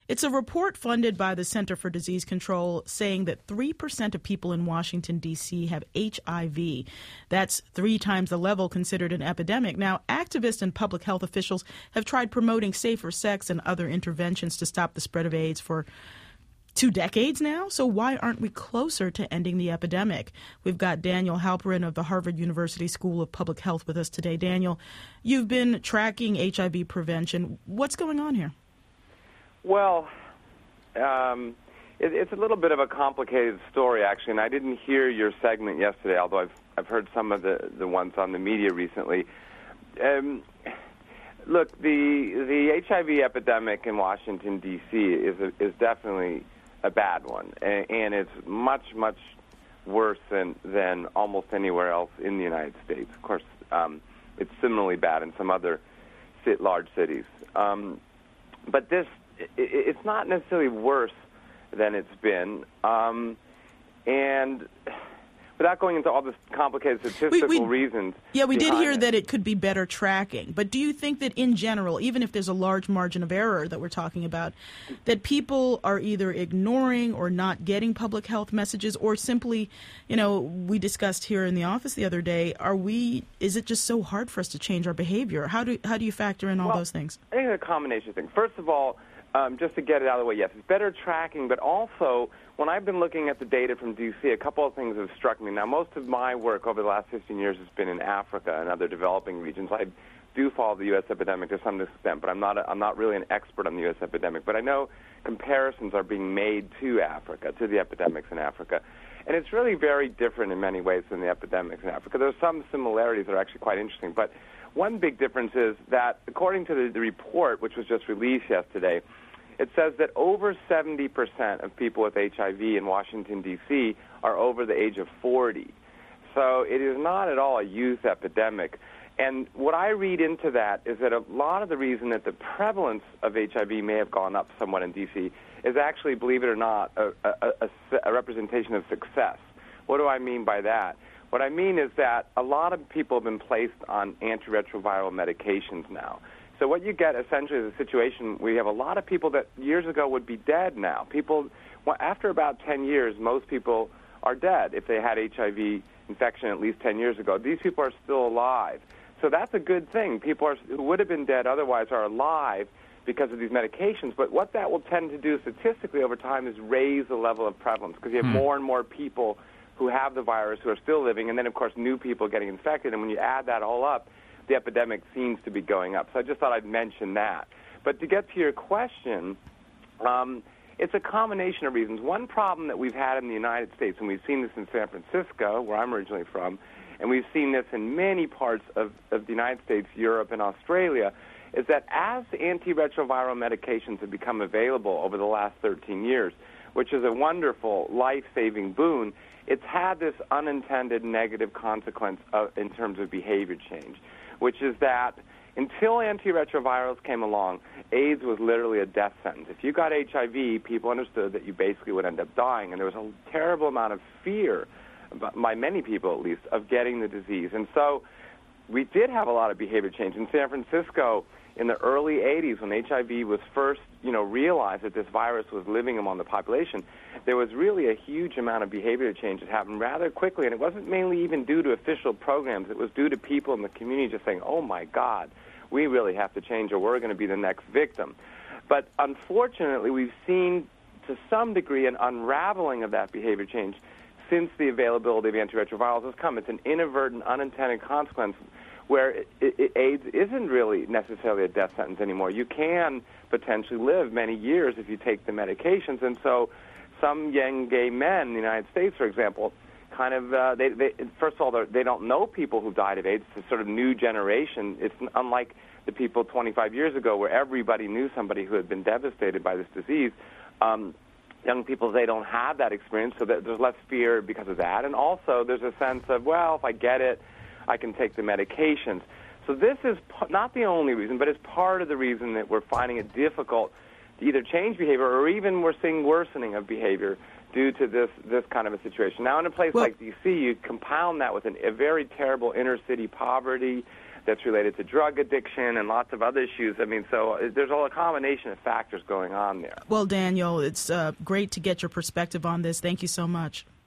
It's a report funded by the Center for Disease Control saying that 3% of people in Washington, D.C. have HIV. That's 3 times the level considered an epidemic. Now, activists and public health officials have tried promoting safer sex and other interventions to stop the spread of AIDS for 2 decades now. So why aren't we closer to ending the epidemic? We've got Daniel Halperin of the Harvard University School of Public Health with us today. Daniel, you've been tracking HIV prevention. What's going on here? Well, it's a little bit of a complicated story, actually, and I didn't hear your segment yesterday, although I've heard some of the ones on the media recently. Look, the HIV epidemic in Washington, D.C. is definitely a bad one, and it's much, much worse than almost anywhere else in the United States. Of course, it's similarly bad in some other large cities. But it's not necessarily worse than it's been. And without going into all the complicated statistical reasons. Yeah, we did hear that it could be better tracking. But do you think that in general, even if there's a large margin of error that we're talking about, that people are either ignoring or not getting public health messages, or simply, we discussed here in the office the other day, is it just so hard for us to change our behavior? How do you factor in all those things? I think it's a combination of things. First of all, just to get it out of the way, yes, it's better tracking, but also when I've been looking at the data from D.C., a couple of things have struck me. Now, most of my work over the last 15 years has been in Africa and other developing regions. I do follow the U.S. epidemic to some extent, but I'm not really an expert on the U.S. epidemic. But I know comparisons are being made to Africa, to the epidemics in Africa. And it's really very different in many ways than the epidemics in Africa. There's some similarities that are actually quite interesting. But one big difference is that, according to the report, which was just released yesterday, it says that over 70% of people with HIV in Washington, D.C. are over the age of 40. So it is not at all a youth epidemic. And what I read into that is that a lot of the reason that the prevalence of HIV may have gone up somewhat in D.C. is actually, believe it or not, a representation of success. What do I mean by that? What I mean is that a lot of people have been placed on antiretroviral medications now. So what you get essentially is a situation where you have a lot of people that years ago would be dead now. After about 10 years, most people are dead if they had HIV infection at least 10 years ago. These people are still alive. So that's a good thing. People who would have been dead otherwise are alive because of these medications. But what that will tend to do statistically over time is raise the level of prevalence, because you have more and more people who have the virus who are still living, and then, of course, new people getting infected. And when you add that all up, the epidemic seems to be going up. So I just thought I'd mention that. But to get to your question, it's a combination of reasons. One problem that we've had in the United States, and we've seen this in San Francisco, where I'm originally from, and we've seen this in many parts of the United States, Europe, and Australia, is that as antiretroviral medications have become available over the last 13 years, which is a wonderful life-saving boon, it's had this unintended negative consequence in terms of behavior change, which is that until antiretrovirals came along, AIDS was literally a death sentence. If you got HIV, people understood that you basically would end up dying, and there was a terrible amount of fear, by many people at least, of getting the disease. And so we did have a lot of behavior change. In San Francisco, in the early 80s, when HIV was first, realized that this virus was living among the population, there was really a huge amount of behavior change that happened rather quickly, and it wasn't mainly even due to official programs. It was due to people in the community just saying, oh, my God, we really have to change or we're going to be the next victim. But unfortunately, we've seen to some degree an unraveling of that behavior change since the availability of antiretrovirals has come. It's an inadvertent, unintended consequence where AIDS isn't really necessarily a death sentence anymore. You can potentially live many years if you take the medications. And so some young gay men in the United States, for example, kind of, first of all, they don't know people who died of AIDS. It's a sort of new generation. It's unlike the people 25 years ago where everybody knew somebody who had been devastated by this disease. Young people, they don't have that experience, so there's less fear because of that. And also there's a sense of, well, if I get it, I can take the medications. So this is not the only reason, but it's part of the reason that we're finding it difficult to either change behavior or even we're seeing worsening of behavior due to this kind of a situation. Now, in a place like D.C., you compound that with a very terrible inner-city poverty. that's related to drug addiction and lots of other issues. I mean, so there's a combination of factors going on there. Well, Daniel, it's great to get your perspective on this. Thank you so much.